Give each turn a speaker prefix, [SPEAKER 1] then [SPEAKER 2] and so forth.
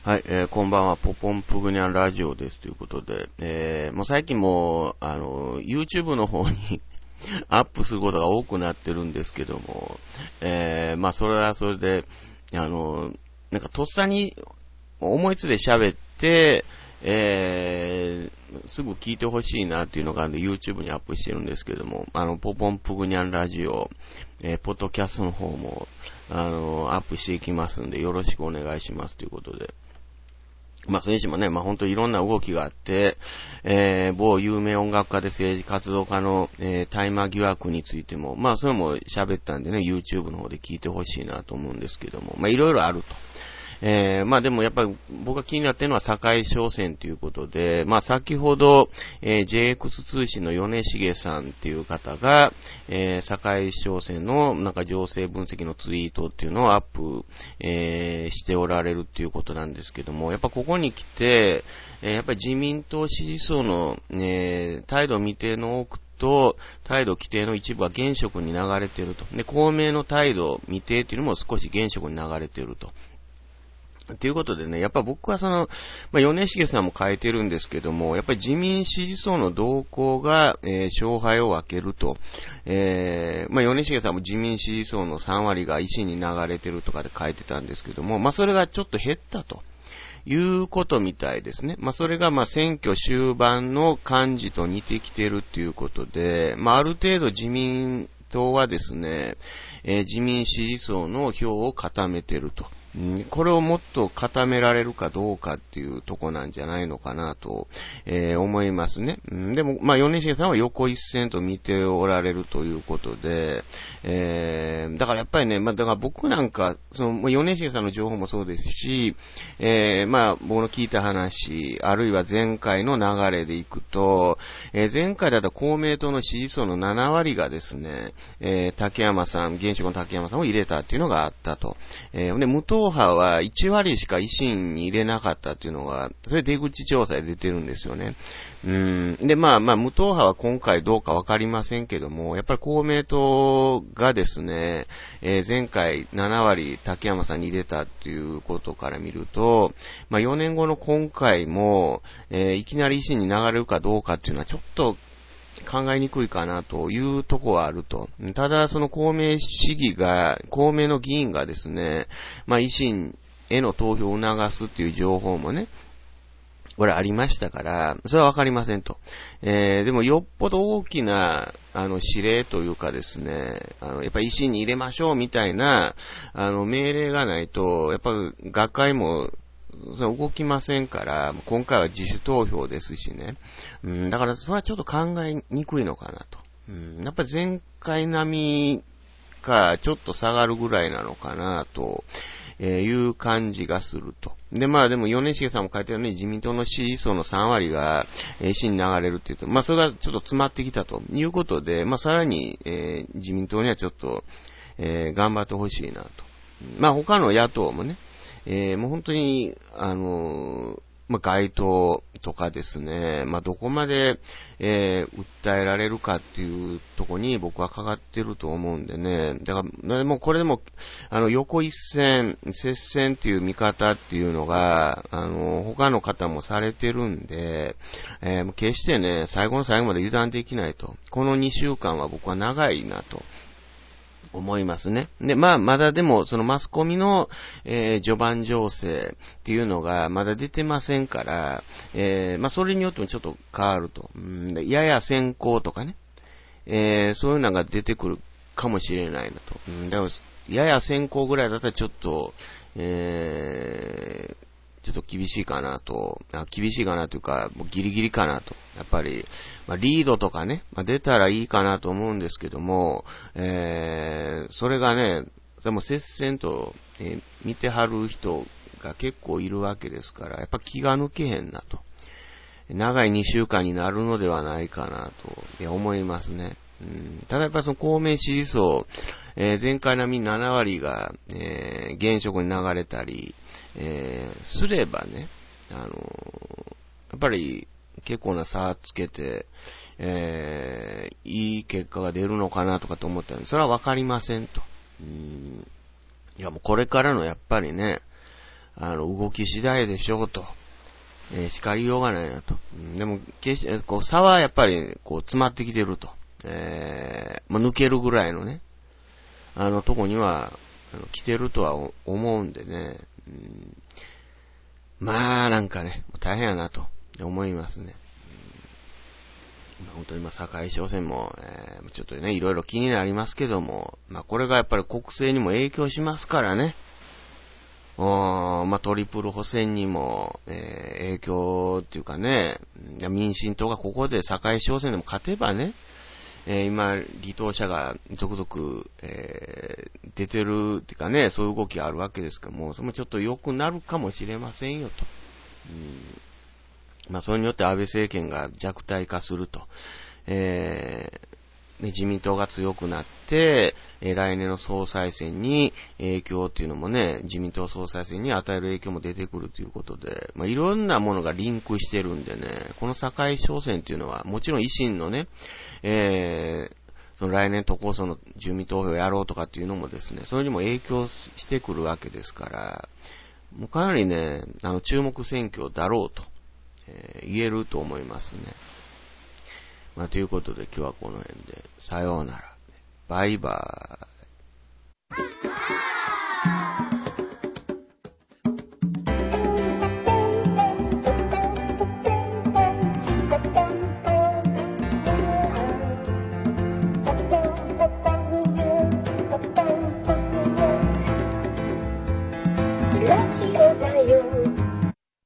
[SPEAKER 1] はい、こんばんは、ポポンプグニャンラジオですということで、もう最近もYouTube の方にアップすることが多くなってるんですけども、それはそれで、なんかとっさに思いついて喋って、すぐ聞いてほしいなっていうのがあるんで YouTube にアップしてるんですけども、ポポンプグニャンラジオ、ポッドキャストの方も、アップしていきますんで、よろしくお願いしますということで。それにしてもね、本当いろんな動きがあって、某有名音楽家で政治活動家の、大麻疑惑についても、それも喋ったんでね、YouTube の方で聞いてほしいなと思うんですけども、いろいろあると。でもやっぱり僕が気になっているのは堺商船ということで、先ほど、JX 通信の米重さんっていう方が、堺商船のなんか情勢分析のツイートっていうのをアップ、しておられるっていうことなんですけども、やっぱここに来て、やっぱり自民党支持層の、態度未定の多くと、態度規定の一部は現職に流れていると。で、公明の態度未定っていうのも少し現職に流れていると。ということでね、やっぱ僕は米重さんも書いてるんですけども、やっぱり自民支持層の動向が、勝敗を分けると。米重さんも自民支持層の3割が維新に流れてるとかで書いてたんですけども、それがちょっと減ったということみたいですね。それが選挙終盤の感じと似てきてるっていうことで、ある程度自民党はですね、自民支持層の票を固めてると。これをもっと固められるかどうかっていうとこなんじゃないのかなと、思いますね。でも、米重さんは横一線と見ておられるということで、だからやっぱりね、だから僕なんか、米重さんの情報もそうですし、僕の聞いた話、あるいは前回の流れでいくと、前回だと公明党の支持層の7割がですね、竹山さん、現職の竹山さんを入れたっていうのがあったと。で、無党派は1割しか維新に入れなかったっていうのが、それ出口調査で出てるんですよね。で、無党派は今回どうかわかりませんけども、やっぱり公明党がですね、前回7割竹山さんに入れたっていうことから見ると、4年後の今回も、いきなり維新に流れるかどうかっていうのはちょっと考えにくいかなというところはあると。ただ、その公明の議員がですね、維新への投票を促すっていう情報もね、これありましたから、それはわかりませんと。でもよっぽど大きな、指令というかですね、やっぱり維新に入れましょうみたいな、命令がないと、やっぱり学会も、動きませんから、今回は自主投票ですしね。だからそれはちょっと考えにくいのかなと。やっぱり前回並みかちょっと下がるぐらいなのかなという感じがすると。で、でも米重さんも書いてあるように自民党の支持層の3割が維新に流れるっていうと、それがちょっと詰まってきたということで、さらに自民党にはちょっと頑張ってほしいなと。他の野党もね、もう本当に、街頭とかですね、どこまで、訴えられるかっていうところに僕はかかってると思うんでね。だから、もうこれでも、横一線、接戦っていう見方っていうのが、他の方もされてるんで、決してね、最後の最後まで油断できないと。この2週間は僕は長いなと。思いますね。で、まだでも、そのマスコミの、序盤情勢っていうのがまだ出てませんから、それによってもちょっと変わると。やや先行とかね、そういうのが出てくるかもしれないなと。だからやや先行ぐらいだったらちょっと厳しいかなと、厳しいかなというか、もうギリギリかなと。やっぱり、リードとかね、出たらいいかなと思うんですけども、それがね、でも接戦と、見てはる人が結構いるわけですから、やっぱ気が抜けへんなと。長い2週間になるのではないかなと、思いますね。ただやっぱりその公明支持層、前回並み7割が、現職に流れたり、すればね、やっぱり結構な差つけて、いい結果が出るのかなとかと思ったんで、それはわかりませんと。いやもうこれからのやっぱりね、 動き次第でしょうと、しか言いようがないなと。でも、決して、差はやっぱり、詰まってきてると。抜けるぐらいのね、とこには、来てるとは思うんでね、まあ、なんかね、大変やなと思いますね。本当に堺商船も、ちょっとね、いろいろ気になりますけども、これがやっぱり国政にも影響しますからね。トリプル補選にも、影響っていうかね、民進党がここで堺商船でも勝てばね、今、離党者が続々、出てるっていうかね、そういう動きがあるわけですけども、それもちょっと良くなるかもしれませんよと。それによって安倍政権が弱体化すると。自民党が強くなって、来年の総裁選に影響っていうのもね、自民党総裁選に与える影響も出てくるということで、いろんなものがリンクしてるんでね、この堺商選っていうのは、もちろん維新のね、その来年都構想の住民投票をやろうとかっていうのもですね、それにも影響してくるわけですから、もうかなりね、注目選挙だろうと、言えると思いますね。ということで今日はこの辺で、さようなら。バイバーイ。